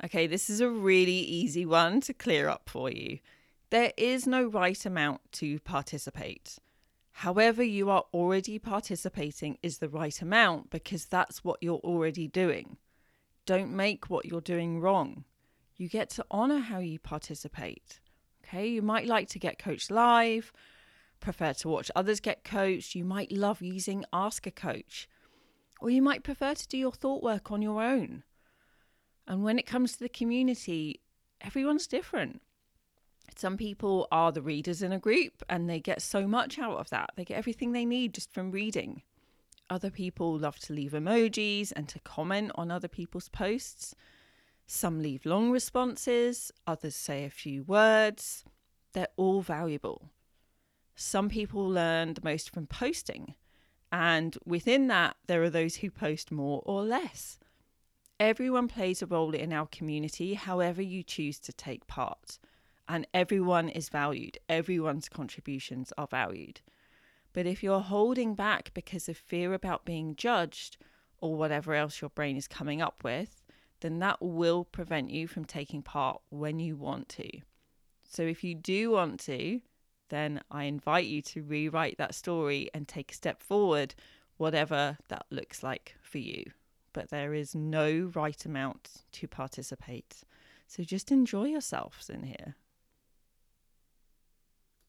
Okay, this is a really easy one to clear up for you. There is no right amount to participate. However, you are already participating is the right amount because that's what you're already doing. Don't make what you're doing wrong. You get to honor how you participate. Okay, you might like to get coached live, prefer to watch others get coached. You might love using Ask a Coach, or you might prefer to do your thought work on your own. And when it comes to the community, everyone's different. Some people are the readers in a group and they get so much out of that. They get everything they need just from reading. Other people love to leave emojis and to comment on other people's posts. Some leave long responses, others say a few words. They're all valuable. Some people learn the most from posting, and within that, there are those who post more or less. Everyone plays a role in our community, however you choose to take part, and everyone is valued. Everyone's contributions are valued. But if you're holding back because of fear about being judged or whatever else your brain is coming up with, then that will prevent you from taking part when you want to. So if you do want to, then I invite you to rewrite that story and take a step forward, whatever that looks like for you. But there is no right amount to participate. So just enjoy yourselves in here.